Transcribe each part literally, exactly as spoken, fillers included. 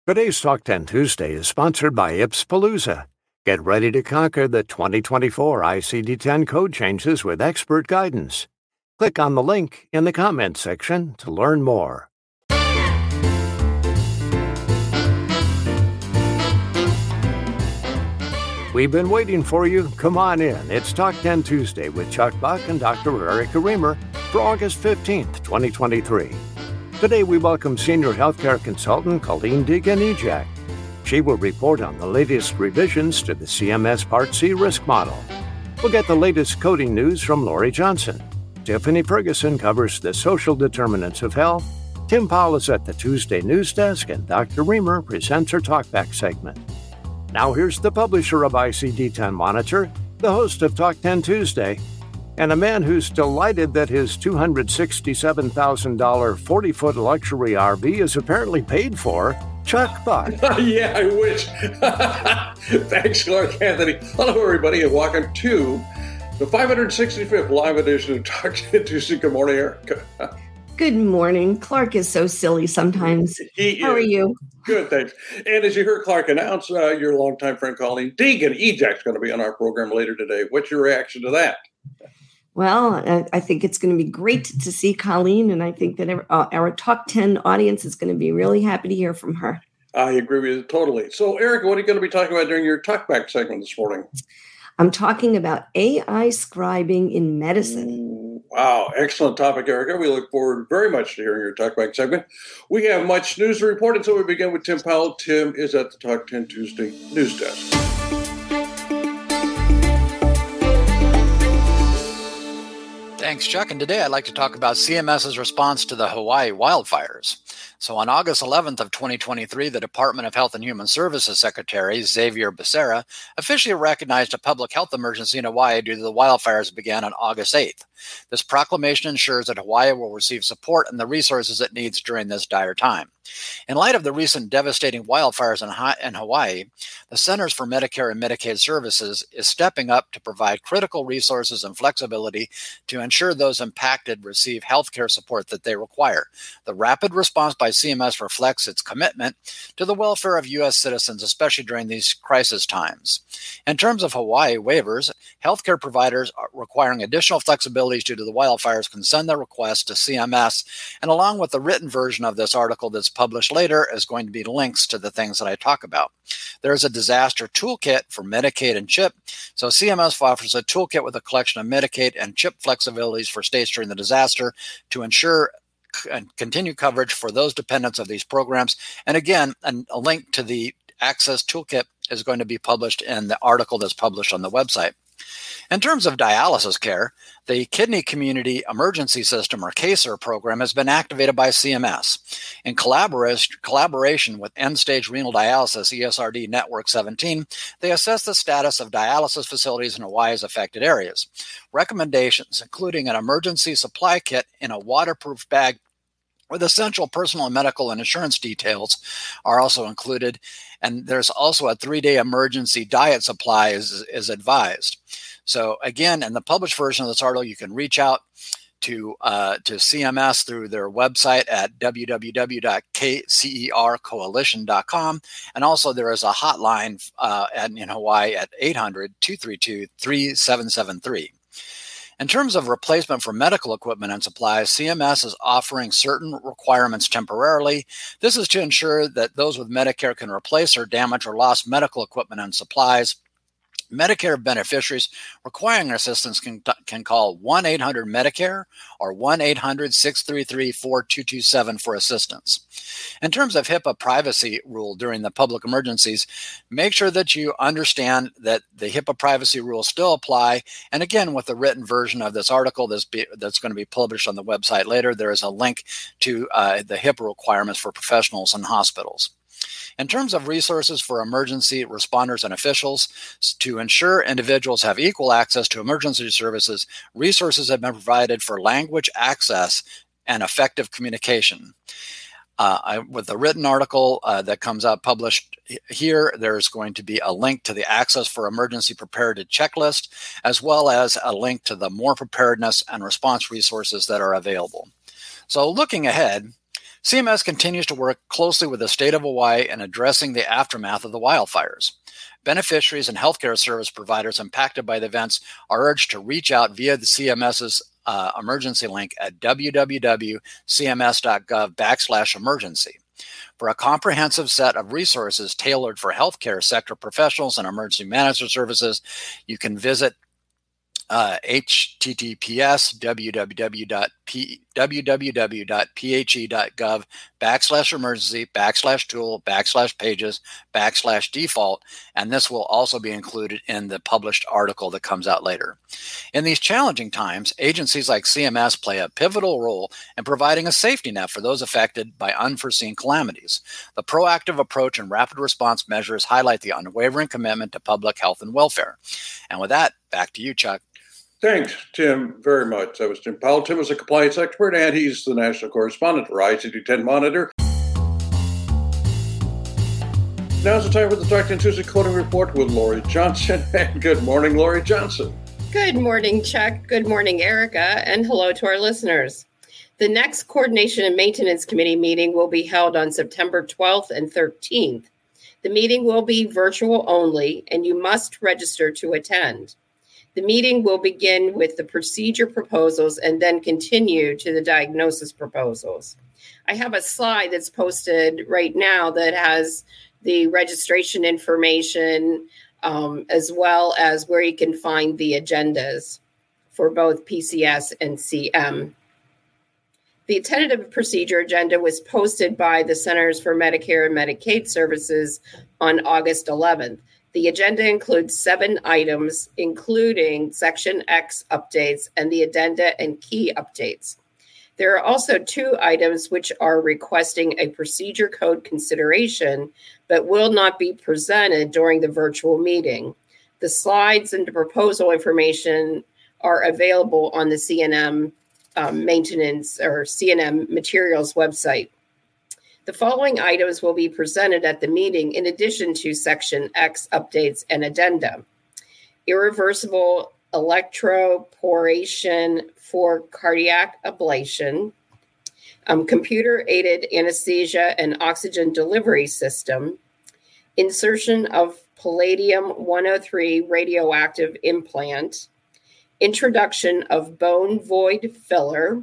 Today's Talk ten Tuesday is sponsored by Ipspalooza. Get ready to conquer the twenty twenty-four I C D ten code changes with expert guidance. Click on the link in the comments section to learn more. We've been waiting for you. Come on in. It's Talk ten Tuesday with Chuck Buck and Doctor Erica Remer for August fifteenth, twenty twenty-three. Today we welcome Senior Healthcare Consultant Colleen Deegan-Ejak. She will report on the latest revisions to the C M S Part C risk model. We'll get the latest coding news from Lori Johnson. Tiffany Ferguson covers the social determinants of health. Tim Powell is at the Tuesday News Desk, and Doctor Remer presents her Talkback segment. Now here's the publisher of I C D ten Monitor, the host of Talk ten Tuesday, and a man who's delighted that his two hundred sixty-seven thousand dollars forty-foot luxury R V is apparently paid for, Chuck Buck. Yeah, I wish. Thanks, Clark Anthony. Hello, everybody, and welcome to the five hundred sixty-fifth live edition of Talk ten Tuesday. Good morning, Erica. Good morning. Clark is so silly sometimes. He How is. are you? Good, thanks. And as you heard Clark announce, uh, your longtime friend Colleen Deegan-Ejak is going to be on our program later today. What's your reaction to that? Well, I, I think it's going to be great to see Colleen, and I think that our, uh, our Talk ten audience is going to be really happy to hear from her. I agree with you totally. So, Erica, what are you going to be talking about during your Talkback segment this morning? I'm talking about A I scribing in medicine. Wow, excellent topic, Erica. We look forward very much to hearing your Talkback segment. We have much news to report, and so we begin with Tim Powell. Tim is at the Talk ten Tuesday News Desk. Thanks, Chuck. And today I'd like to talk about C M S's response to the Hawaii wildfires. So on August eleventh of twenty twenty-three, the Department of Health and Human Services Secretary, Xavier Becerra, officially recognized a public health emergency in Hawaii due to the wildfires that began on August eighth. This proclamation ensures that Hawaii will receive support and the resources it needs during this dire time. In light of the recent devastating wildfires in, ha- in Hawaii, the Centers for Medicare and Medicaid Services is stepping up to provide critical resources and flexibility to ensure those impacted receive health care support that they require. The rapid response by C M S reflects its commitment to the welfare of U S citizens, especially during these crisis times. In terms of Hawaii waivers, healthcare providers requiring additional flexibilities due to the wildfires can send their request to C M S, and along with the written version of this article that's published later is going to be links to the things that I talk about. There's a disaster toolkit for Medicaid and CHIP. So C M S offers a toolkit with a collection of Medicaid and CHIP flexibilities for states during the disaster to ensure and continue coverage for those dependents of these programs. And again, an, a link to the Access Toolkit is going to be published in the article that's published on the website. In terms of dialysis care, the Kidney Community Emergency System, or KCER program, has been activated by C M S. In collaboration, collaboration with End-Stage Renal Dialysis E S R D Network seventeen, they assess the status of dialysis facilities in Hawaii's affected areas. Recommendations, including an emergency supply kit in a waterproof bag with essential personal and medical and insurance details, are also included. And there's also a three-day emergency diet supply is, is advised. So again, in the published version of this article, you can reach out to uh, to C M S through their website at w w w dot k c e r coalition dot com. And also there is a hotline uh, at, in Hawaii at eight hundred, two three two, three seven seven three. In terms of replacement for medical equipment and supplies, C M S is offering certain requirements temporarily. This is to ensure that those with Medicare can replace or damaged or lost medical equipment and supplies. Medicare beneficiaries requiring assistance can, can call one eight hundred Medicare or one eight hundred, six three three, four two two seven for assistance. In terms of HIPAA privacy rule during the public emergencies, make sure that you understand that the HIPAA privacy rules still apply. And again, with the written version of this article that's, be, that's going to be published on the website later, there is a link to uh, the HIPAA requirements for professionals and hospitals. In terms of resources for emergency responders and officials, to ensure individuals have equal access to emergency services, resources have been provided for language access and effective communication. Uh, I, with the written article uh, that comes out published here, there's going to be a link to the Access for Emergency Preparedness checklist, as well as a link to the more preparedness and response resources that are available. So looking ahead, C M S continues to work closely with the state of Hawaii in addressing the aftermath of the wildfires. Beneficiaries and healthcare service providers impacted by the events are urged to reach out via the CMS's uh, emergency link at www.cms.gov backslash emergency. For a comprehensive set of resources tailored for healthcare sector professionals and emergency management services, you can visit uh, https www.phe.gov backslash emergency backslash tool backslash pages backslash default, and this will also be included in the published article that comes out later. In these challenging times, agencies like C M S play a pivotal role in providing a safety net for those affected by unforeseen calamities. The proactive approach and rapid response measures highlight the unwavering commitment to public health and welfare. And with that, back to you, Chuck. Thanks, Tim, very much. That was Tim Powell. Tim is a compliance expert, and he's the national correspondent for I C D ten Monitor. Now's the time for the Talk ten Tuesday Coding Report with Lori Johnson. And good morning, Lori Johnson. Good morning, Chuck. Good morning, Erica. And hello to our listeners. The next Coordination and Maintenance Committee meeting will be held on September twelfth and thirteenth. The meeting will be virtual only, and you must register to attend. The meeting will begin with the procedure proposals and then continue to the diagnosis proposals. I have a slide that's posted right now that has the registration information um, as well as where you can find the agendas for both P C S and C M. The tentative procedure agenda was posted by the Centers for Medicare and Medicaid Services on August eleventh. The agenda includes seven items, including Section X updates and the addenda and key updates. There are also two items which are requesting a procedure code consideration, but will not be presented during the virtual meeting. The slides and the proposal information are available on the C N M um, maintenance or C N M materials website. The following items will be presented at the meeting in addition to Section X updates and addenda. Irreversible electroporation for cardiac ablation, um, computer-aided anesthesia and oxygen delivery system, insertion of palladium one oh three radioactive implant, introduction of bone void filler,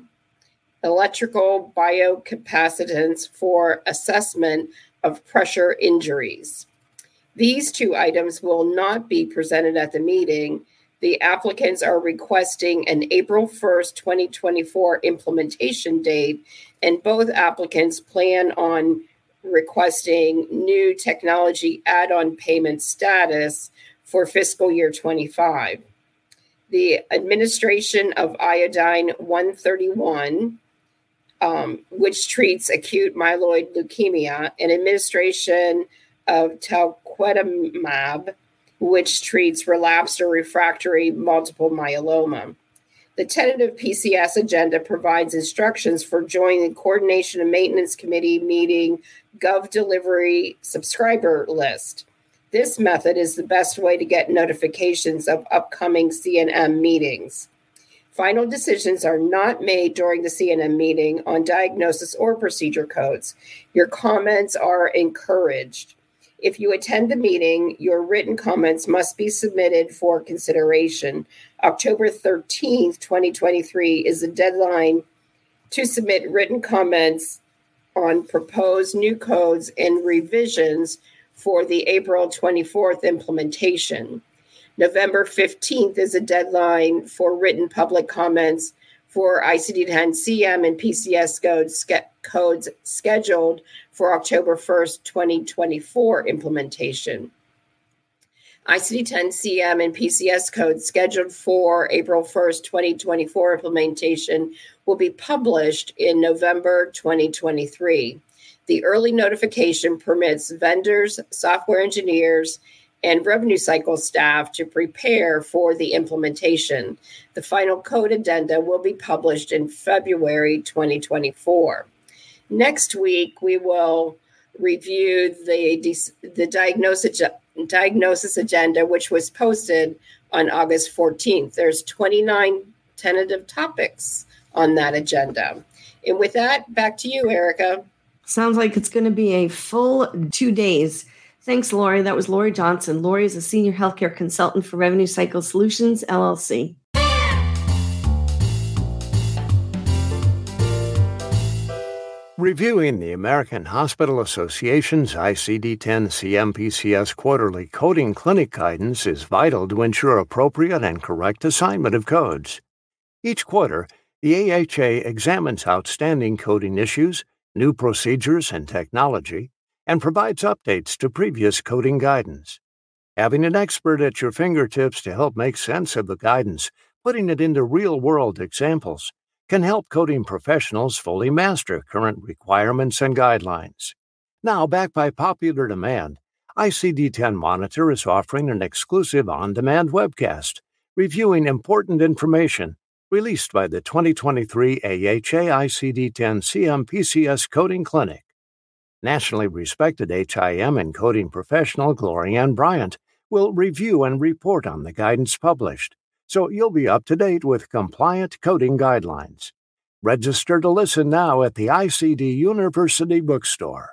electrical biocapacitance for assessment of pressure injuries. These two items will not be presented at the meeting. The applicants are requesting an April first, twenty twenty-four implementation date, and both applicants plan on requesting new technology add-on payment status for fiscal year twenty-five. The administration of iodine one thirty-one, Um, which treats acute myeloid leukemia, and administration of talquetamab, which treats relapsed or refractory multiple myeloma. The tentative P C S agenda provides instructions for joining the Coordination and Maintenance Committee meeting Gov Delivery subscriber list. This method is the best way to get notifications of upcoming C N M meetings. Final decisions are not made during the C N M meeting on diagnosis or procedure codes. Your comments are encouraged. If you attend the meeting, your written comments must be submitted for consideration. October thirteenth, twenty twenty-three is the deadline to submit written comments on proposed new codes and revisions for the April twenty-fourth implementation. November fifteenth is a deadline for written public comments for I C D ten C M and P C S codes, codes scheduled for October first, twenty twenty-four implementation. I C D ten C M and P C S codes scheduled for April first, twenty twenty-four implementation will be published in November twenty twenty-three. The early notification permits vendors, software engineers, and revenue cycle staff to prepare for the implementation. The final code addenda will be published in February twenty twenty-four. Next week, we will review the, the diagnosis, diagnosis agenda, which was posted on August fourteenth. There's twenty-nine tentative topics on that agenda. And with that, back to you, Erica. Sounds like it's going to be a full two days. Thanks, Lori. That was Lori Johnson. Lori is a senior healthcare consultant for Revenue Cycle Solutions, L L C. Reviewing the American Hospital Association's I C D ten C M P C S quarterly coding clinic guidance is vital to ensure appropriate and correct assignment of codes. Each quarter, the A H A examines outstanding coding issues, new procedures and technology, and provides updates to previous coding guidance. Having an expert at your fingertips to help make sense of the guidance, putting it into real-world examples, can help coding professionals fully master current requirements and guidelines. Now, backed by popular demand, I C D ten Monitor is offering an exclusive on-demand webcast reviewing important information released by the twenty twenty-three A H A I C D ten C M P C S Coding Clinic. Nationally respected H I M and coding professional Glorianne Bryant will review and report on the guidance published, so you'll be up to date with compliant coding guidelines. Register to listen now at the I C D University Bookstore.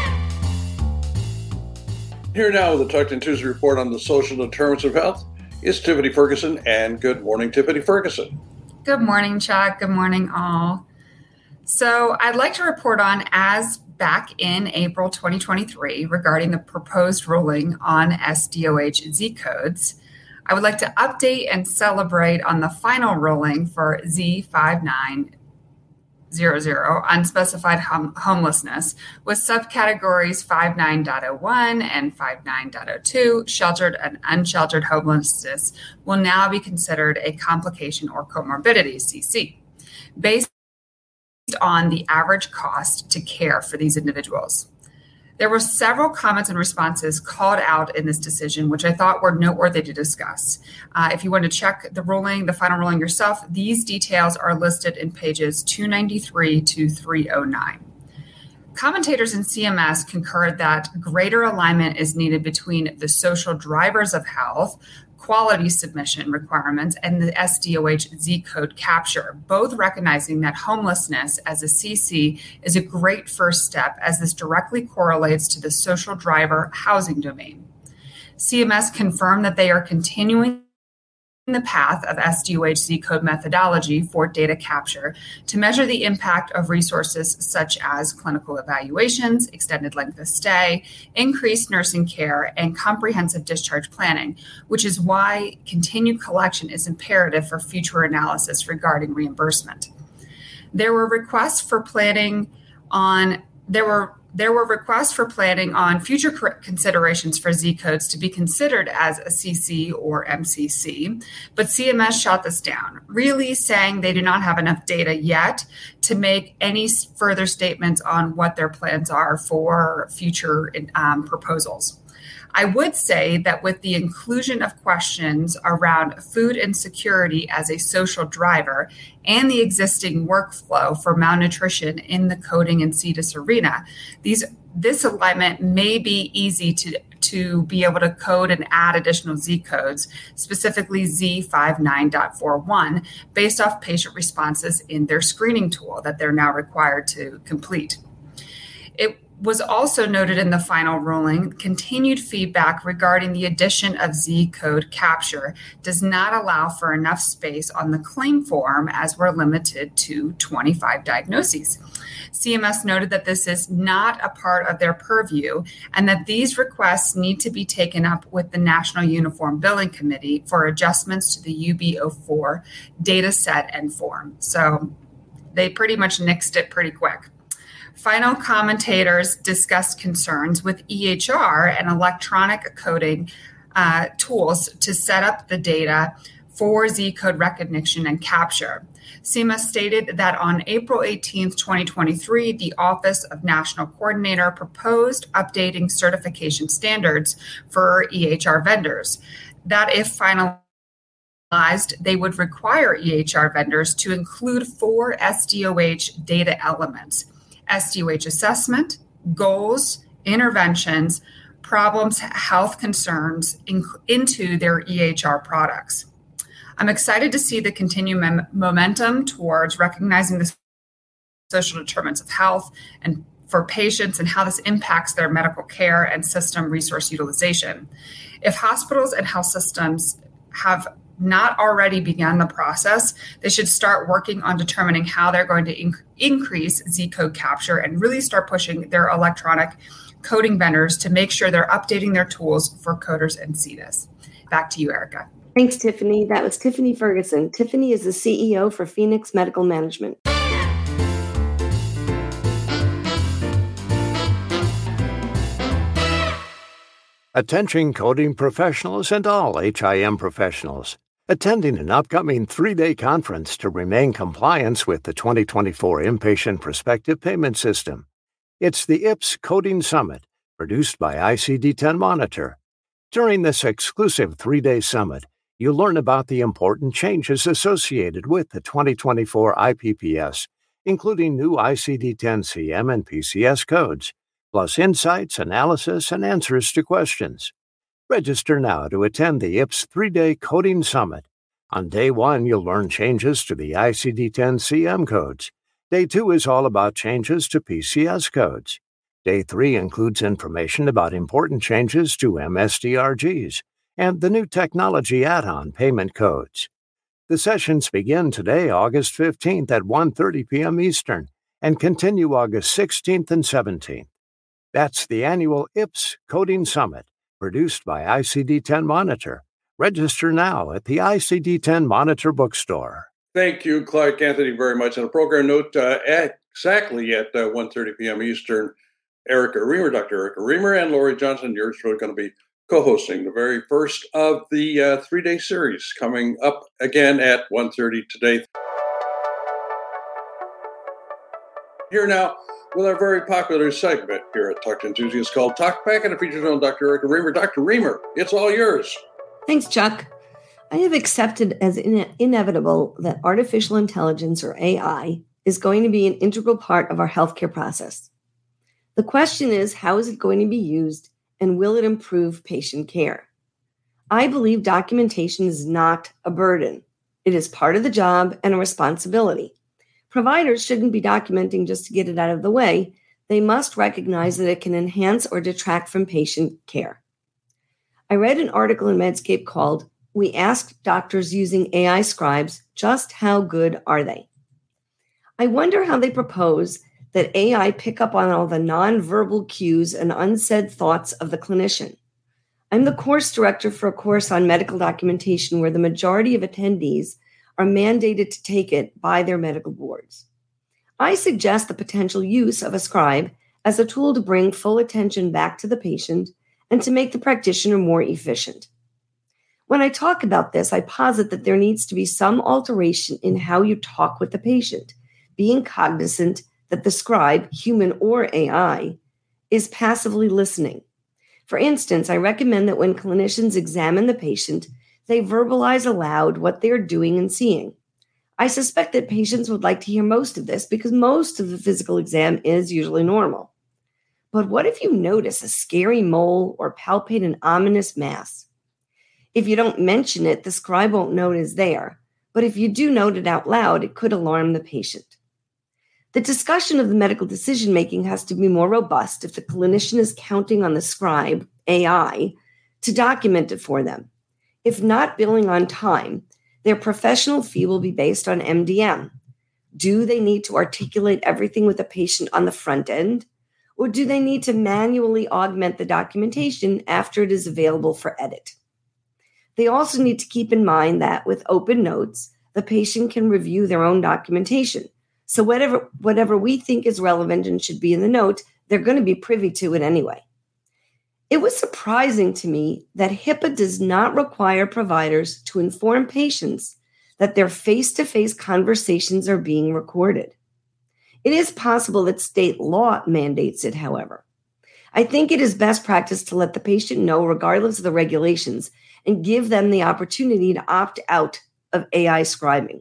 Here now with the Talk ten Tuesday report on the social determinants of health is Tiffany Ferguson. And good morning, Tiffany Ferguson. Good morning, Chuck. Good morning, all. So I'd like to report on, as back in April twenty twenty-three, regarding the proposed ruling on S D O H Z codes. I would like to update and celebrate on the final ruling for Z five nine zero zero, unspecified hom- homelessness, with subcategories fifty-nine point oh one and fifty-nine point oh two, sheltered and unsheltered homelessness, will now be considered a complication or comorbidity, C C, based on the average cost to care for these individuals. There were several comments and responses called out in this decision, which I thought were noteworthy to discuss. Uh, if you want to check the ruling, the final ruling yourself, these details are listed in pages two ninety-three to three oh nine. Commentators in C M S concurred that greater alignment is needed between the social drivers of health, quality submission requirements, and the S D O H Z code capture, both recognizing that homelessness as a C C is a great first step, as this directly correlates to the social driver housing domain. C M S confirmed that they are continuing the path of S D O H Z code methodology for data capture to measure the impact of resources such as clinical evaluations, extended length of stay, increased nursing care, and comprehensive discharge planning, which is why continued collection is imperative for future analysis regarding reimbursement. There were requests for planning on there were There were requests for planning on future considerations for Z codes to be considered as a C C or M C C, but C M S shot this down, really saying they do not have enough data yet to make any further statements on what their plans are for future um, proposals. I would say that with the inclusion of questions around food insecurity as a social driver and the existing workflow for malnutrition in the coding and C D I S arena, these this alignment may be easy to, to be able to code and add additional Z codes, specifically Z fifty-nine point forty-one, based off patient responses in their screening tool that they're now required to complete. It was also noted in the final ruling, continued feedback regarding the addition of Z code capture does not allow for enough space on the claim form, as we're limited to twenty-five diagnoses. C M S noted that this is not a part of their purview and that these requests need to be taken up with the National Uniform Billing Committee for adjustments to the U B zero four data set and form. So they pretty much nixed it pretty quick. Final commentators discussed concerns with E H R and electronic coding uh, tools to set up the data for Z code recognition and capture. C M S stated that on April eighteenth, twenty twenty-three, the Office of National Coordinator proposed updating certification standards for E H R vendors, that if finalized, they would require E H R vendors to include four S D O H data elements: S D O H assessment, goals, interventions, problems, health concerns in, into their E H R products. I'm excited to see the continued mem- momentum towards recognizing the social determinants of health and for patients and how this impacts their medical care and system resource utilization. If hospitals and health systems have not already begun the process, they should start working on determining how they're going to inc- increase Z-code capture and really start pushing their electronic coding vendors to make sure they're updating their tools for coders and C D I S. Back to you, Erica. Thanks, Tiffany. That was Tiffany Ferguson. Tiffany is the C E O for Phoenix Medical Management. Attention coding professionals and all H I M professionals. Attending an upcoming three-day conference to remain compliant with the twenty twenty-four Inpatient Prospective Payment System. It's the I P S Coding Summit, produced by I C D ten Monitor. During this exclusive three-day summit, you'll learn about the important changes associated with the twenty twenty-four I P P S, including new I C D ten C M and P C S codes, plus insights, analysis, and answers to questions. Register now to attend the I P S three-day Coding Summit. On day one, you'll learn changes to the I C D ten C M codes. Day two is all about changes to P C S codes. Day three includes information about important changes to M S D R Gs and the new technology add-on payment codes. The sessions begin today, August fifteenth at one thirty p.m. Eastern, and continue August sixteenth and seventeenth. That's the annual I P S Coding Summit, produced by I C D ten Monitor. Register now at the I C D ten Monitor bookstore. Thank you, Clark Anthony, very much. And a program note uh, at, exactly at uh, one thirty p.m. Eastern, Erica Remer, Doctor Erica Remer, and Lori Johnson, you're going to be co-hosting the very first of the uh, three-day series, coming up again at one thirty today. Here now with our very popular segment here at Talk to Enthusiasts called Talk Back, and it features on Doctor Erica Remer. Doctor Remer, it's all yours. Thanks, Chuck. I have accepted as in- inevitable that artificial intelligence, or A I, is going to be an integral part of our healthcare process. The question is, how is it going to be used, and will it improve patient care? I believe documentation is not a burden. It is part of the job and a responsibility. Providers shouldn't be documenting just to get it out of the way. They must recognize that it can enhance or detract from patient care. I read an article in Medscape called, "We Asked Doctors Using A I Scribes, Just How Good Are They?" I wonder how they propose that A I pick up on all the nonverbal cues and unsaid thoughts of the clinician. I'm the course director for a course on medical documentation where the majority of attendees are mandated to take it by their medical boards. I suggest the potential use of a scribe as a tool to bring full attention back to the patient and to make the practitioner more efficient. When I talk about this, I posit that there needs to be some alteration in how you talk with the patient, being cognizant that the scribe, human or A I, is passively listening. For instance, I recommend that when clinicians examine the patient, they verbalize aloud what they're doing and seeing. I suspect that patients would like to hear most of this because most of the physical exam is usually normal. But what if you notice a scary mole or palpate an ominous mass? If you don't mention it, the scribe won't know it is there. But if you do note it out loud, it could alarm the patient. The discussion of the medical decision-making has to be more robust if the clinician is counting on the scribe, A I, to document it for them. If not billing on time, their professional fee will be based on M D M. Do they need to articulate everything with the patient on the front end? Or do they need to manually augment the documentation after it is available for edit? They also need to keep in mind that with open notes, the patient can review their own documentation. So whatever, whatever we think is relevant and should be in the note, they're going to be privy to it anyway. It was surprising to me that HIPAA does not require providers to inform patients that their face-to-face conversations are being recorded. It is possible that state law mandates it, however. I think it is best practice to let the patient know, regardless of the regulations, and give them the opportunity to opt out of A I scribing.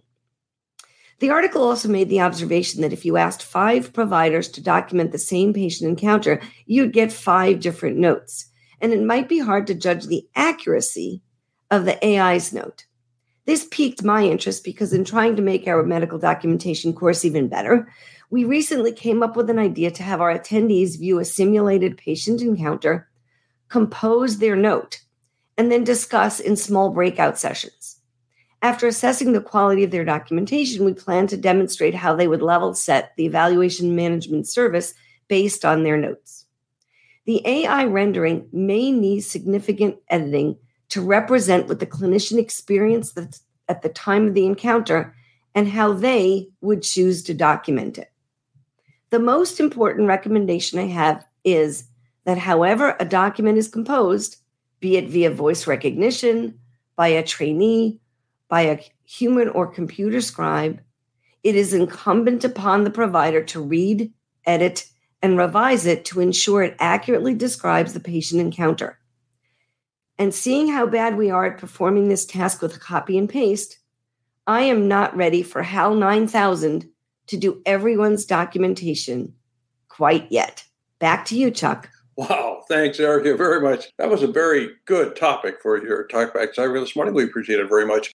The article also made the observation that if you asked five providers to document the same patient encounter, you'd get five different notes, and it might be hard to judge the accuracy of the A I's note. This piqued my interest because in trying to make our medical documentation course even better, We recently came up with an idea to have our attendees view a simulated patient encounter, compose their note, and then discuss in small breakout sessions. After assessing the quality of their documentation, we plan to demonstrate how they would level set the evaluation management service based on their notes. The A I rendering may need significant editing to represent what the clinician experienced at the time of the encounter and how they would choose to document it. The most important recommendation I have is that however a document is composed, be it via voice recognition, by a trainee, by a human or computer scribe, it is incumbent upon the provider to read, edit, and revise it to ensure it accurately describes the patient encounter. And seeing how bad we are at performing this task with a copy and paste, I am not ready for HAL nine thousand to do everyone's documentation quite yet. Back to you, Chuck. Wow. Thanks, Erica, very much. That was a very good topic for your Talkback Cyber this morning. We appreciate it very much.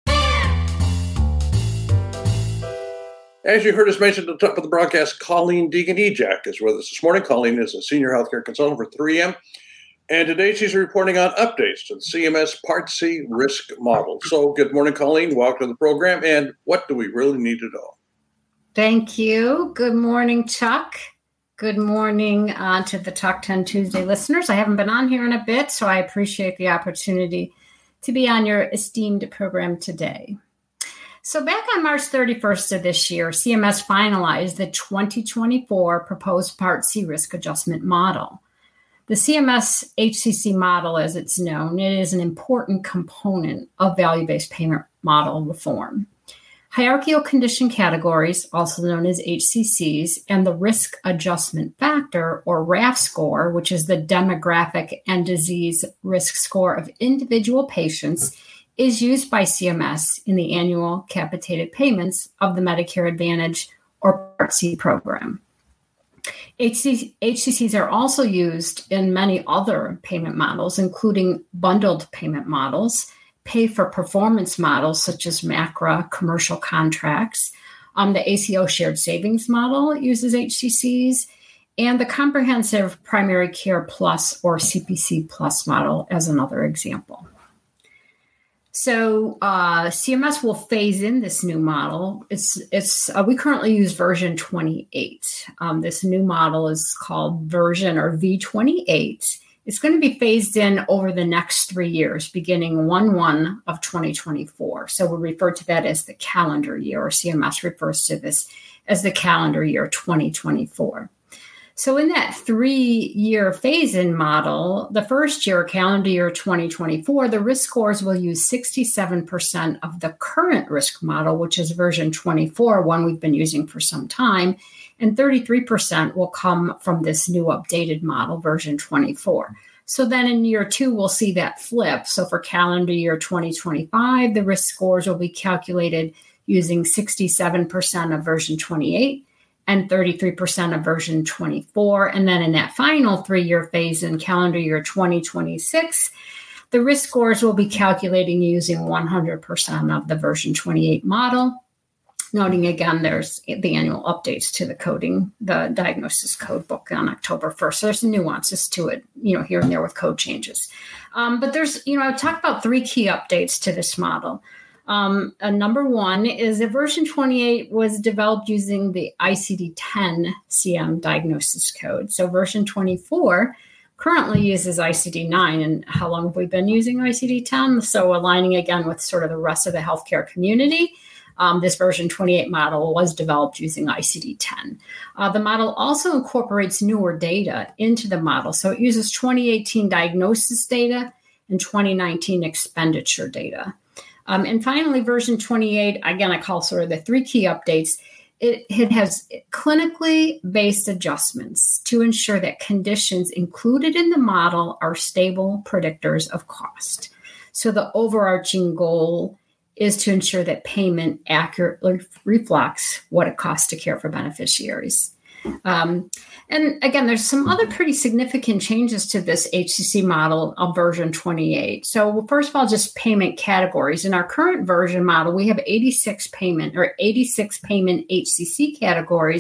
As you heard us mention at the top of the broadcast, Colleen Deegan-Ejack is with us this morning. Colleen is a senior healthcare consultant for three M. And today she's reporting on updates to the C M S Part C risk model. So good morning, Colleen. Welcome to the program. And what do we really need to know? Thank you. Good morning, Chuck. Good morning uh, to the Talk ten Tuesday listeners. I haven't been on here in a bit, so I appreciate the opportunity to be on your esteemed program today. So back on March thirty-first of this year, C M S finalized the twenty twenty-four proposed Part C risk adjustment model. The C M S H C C model, as it's known, it is an important component of value-based payment model reform. Hierarchical condition categories, also known as H C Cs, and the risk adjustment factor, or R A F score, which is the demographic and disease risk score of individual patients, is used by C M S in the annual capitated payments of the Medicare Advantage or Part C program. H C Cs are also used in many other payment models, including bundled payment models, pay-for-performance models such as MACRA commercial contracts. Um, the A C O shared savings model uses H C Cs, and the Comprehensive Primary Care Plus or C P C Plus model as another example. So uh, C M S will phase in this new model. It's it's uh, we currently use version twenty-eight. Um, this new model is called version or V twenty-eight. It's going to be phased in over the next three years, beginning one one of twenty twenty-four. So we refer to that as the calendar year, or C M S refers to this as the calendar year twenty twenty-four. So in that three-year phase-in model, the first year, calendar year twenty twenty-four, the risk scores will use sixty-seven percent of the current risk model, which is version twenty-four, one we've been using for some time, and thirty-three percent will come from this new updated model, version twenty-four. So then in year two, we'll see that flip. So for calendar year twenty twenty-five, the risk scores will be calculated using sixty-seven percent of version twenty-eight, and thirty-three percent of version twenty-four. And then in that final three-year phase in calendar year twenty twenty-six, the risk scores will be calculating using one hundred percent of the version twenty-eight model. Noting again, there's the annual updates to the coding, the diagnosis code book on October first. So there's nuances to it, you know, here and there with code changes. Um, but there's, you know, I talked about three key updates to this model. Um, uh, number one is that version twenty-eight was developed using the I C D ten C M diagnosis code. So version twenty-four currently uses I C D nine. And how long have we been using I C D ten? So aligning again with sort of the rest of the healthcare community, um, this version twenty-eight model was developed using I C D ten. Uh, the model also incorporates newer data into the model. So it uses twenty eighteen diagnosis data and twenty nineteen expenditure data. Um, and finally, version twenty-eight, again, I call sort of the three key updates. It, it has clinically based adjustments to ensure that conditions included in the model are stable predictors of cost. So the overarching goal is to ensure that payment accurately reflects what it costs to care for beneficiaries. Um, and again, there's some other pretty significant changes to this H C C model of version twenty-eight. So first of all, just payment categories. In our current version model, we have eighty-six payment or eighty-six payment H C C categories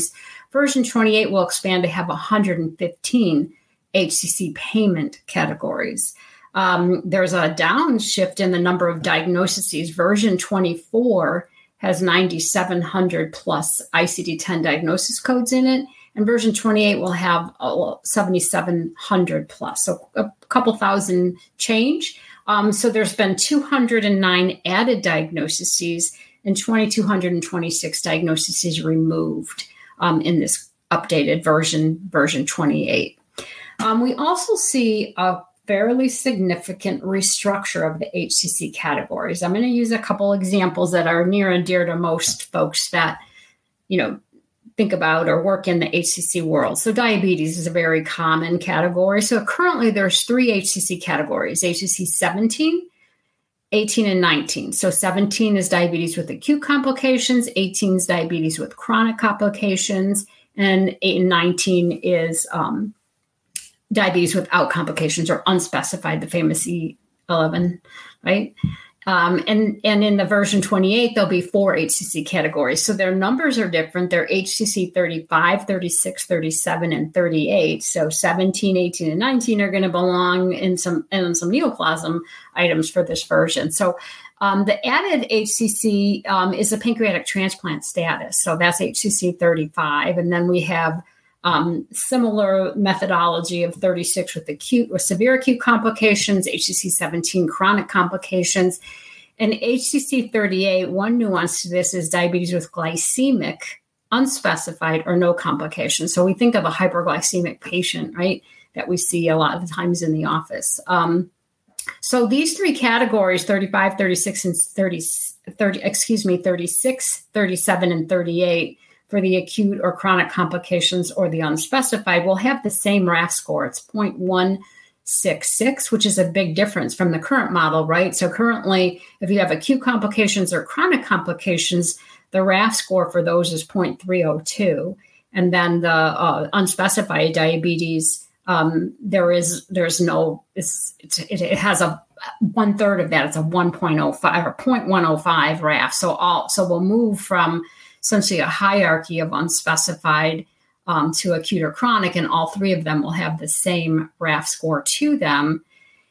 Version twenty-eight will expand to have one hundred fifteen H C C payment categories. Um, there's a downshift in the number of diagnoses. Version twenty-four has nine thousand seven hundred plus I C D ten diagnosis codes in it, and version twenty-eight will have seven thousand seven hundred plus, so a couple thousand change. Um, so there's been two hundred nine added diagnoses and two thousand two hundred twenty-six diagnoses removed um, in this updated version, version twenty-eight. Um, we also see a fairly significant restructure of the H C C categories. I'm going to use a couple examples that are near and dear to most folks that, you know, think about or work in the H C C world. So diabetes is a very common category. So currently there's three H C C categories, H C C seventeen, eighteen, and nineteen. So seventeen is diabetes with acute complications, eighteen is diabetes with chronic complications, and nineteen is um, diabetes without complications or unspecified, the famous E eleven, right? Um, and, and in the version twenty-eight, there'll be four H C C categories. So their numbers are different. They're H C C thirty-five, thirty-six, thirty-seven, and thirty-eight. So seventeen, eighteen, and nineteen are going to belong in some in some neoplasm items for this version. So um, the added H C C um, is a pancreatic transplant status. So that's H C C thirty-five. And then we have Um, similar methodology of thirty-six with acute or severe acute complications, H C C seventeen chronic complications, and H C C thirty-eight. One nuance to this is diabetes with glycemic, unspecified, or no complications. So we think of a hyperglycemic patient, right, that we see a lot of the times in the office. Um, so these three categories, thirty-five, thirty-six, and thirty, thirty, excuse me, thirty-six, thirty-seven, and thirty-eight, for the acute or chronic complications or the unspecified, will have the same R A F score. It's zero point one six six, which is a big difference from the current model, right? So currently, if you have acute complications or chronic complications, the R A F score for those is zero point three zero two. And then the uh, unspecified diabetes, um, there is, there's no, it's, it's, it, it has a one third of that. It's a one point zero five or zero point one zero five R A F. So all, so we'll move from essentially a hierarchy of unspecified um, to acute or chronic, and all three of them will have the same R A F score to them.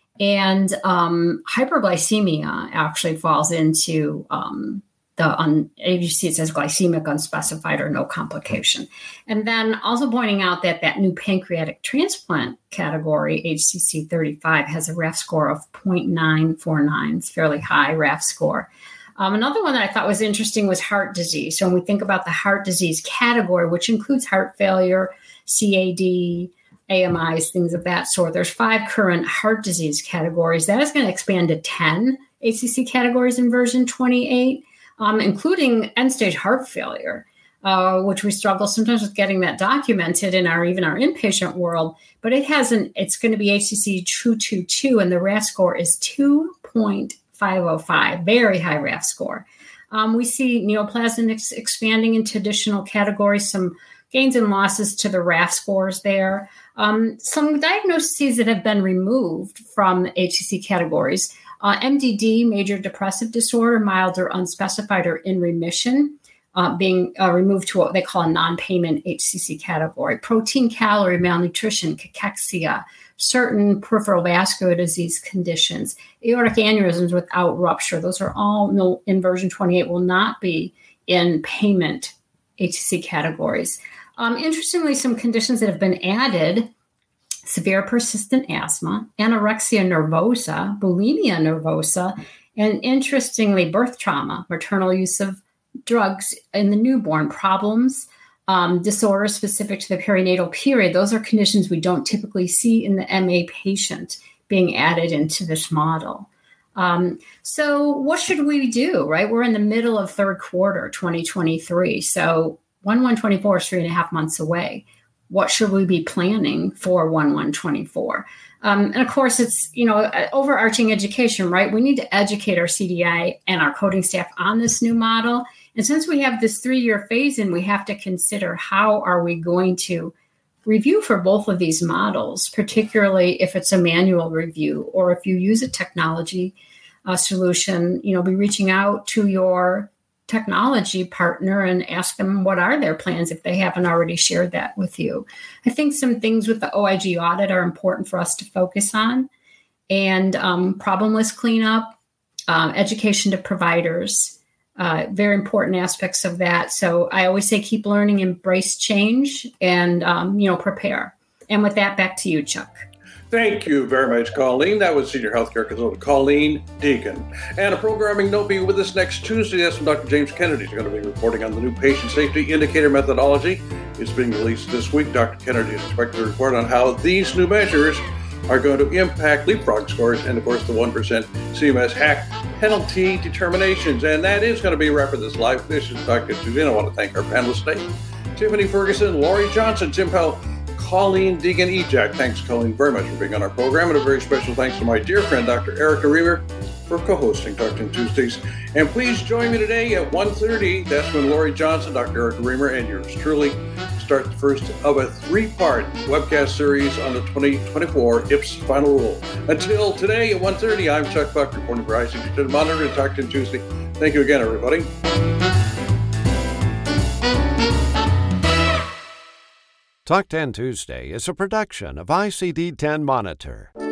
And um, hyperglycemia actually falls into um, the, un, you see it says glycemic, unspecified, or no complication. And then also pointing out that that new pancreatic transplant category, H C C thirty-five, has a R A F score of zero point nine four nine. It's fairly high R A F score. Um, another one that I thought was interesting was heart disease. So when we think about the heart disease category, which includes heart failure, C A D, A M Is, things of that sort, there's five current heart disease categories. That is going to expand to ten H C C categories in version twenty-eight, um, including end-stage heart failure, uh, which we struggle sometimes with getting that documented in our even our inpatient world. But it hasn't. It's going to be H C C two twenty-two, and the R A F score is two point five oh five, very high R A F score. Um, we see neoplasm ex- expanding into additional categories, some gains and losses to the R A F scores there. Um, some diagnoses that have been removed from H C C categories. Uh, M D D, major depressive disorder, mild or unspecified or in remission, uh, being uh, removed to what they call a non-payment H C C category. Protein calorie malnutrition, cachexia, certain peripheral vascular disease conditions, aortic aneurysms without rupture. Those are all no, in version twenty-eight will not be in payment H C C categories. Um, interestingly, some conditions that have been added: severe persistent asthma, anorexia nervosa, bulimia nervosa, and interestingly, birth trauma, maternal use of drugs in the newborn, problems, Um, disorders specific to the perinatal period. Those are conditions we don't typically see in the M A patient being added into this model. Um, so what should we do, right? We're in the middle of third quarter twenty twenty-three. So one one twenty-four is three and a half months away. What should we be planning for one one twenty-four? Um, and of course, it's, you know, overarching education, right? We need to educate our C D I and our coding staff on this new model. And since we have this three-year phase-in, we have to consider how are we going to review for both of these models, particularly if it's a manual review, or if you use a technology uh, solution, you know, be reaching out to your technology partner and ask them what are their plans if they haven't already shared that with you. I think some things with the O I G audit are important for us to focus on, and um, problem list cleanup, um, education to providers, uh, very important aspects of that. So I always say keep learning, embrace change, and um, you know, prepare. And with that, back to you, Chuck. Thank you very much, Colleen. That was Senior Healthcare Consultant Colleen Deegan. And a programming note, be with us next Tuesday. That's when Doctor James Kennedy is going to be reporting on the new patient safety indicator methodology. It's being released this week. Doctor Kennedy is expected to report on how these new measures are going to impact leapfrog scores and, of course, the one percent C M S hack penalty determinations. And that is going to be a wrap of this live edition of Doctor Tuesday. I want to thank our panelists today, Tiffany Ferguson, Lori Johnson, Tim Powell, Colleen Deegan-Ejack. Thanks, Colleen, very much for being on our program. And a very special thanks to my dear friend, Doctor Erica Remer, for co-hosting Doctor Tuesdays. And please join me today at one thirty. That's when Lori Johnson, Doctor Erica Remer, and yours truly start the first of a three-part webcast series on the twenty twenty-four I P S Final Rule. Until today at one thirty, I'm Chuck Buck, reporting for I C T to the Monitor and Doctor Tuesday. Thank you again, everybody. Talk ten Tuesday is a production of I C D ten Monitor.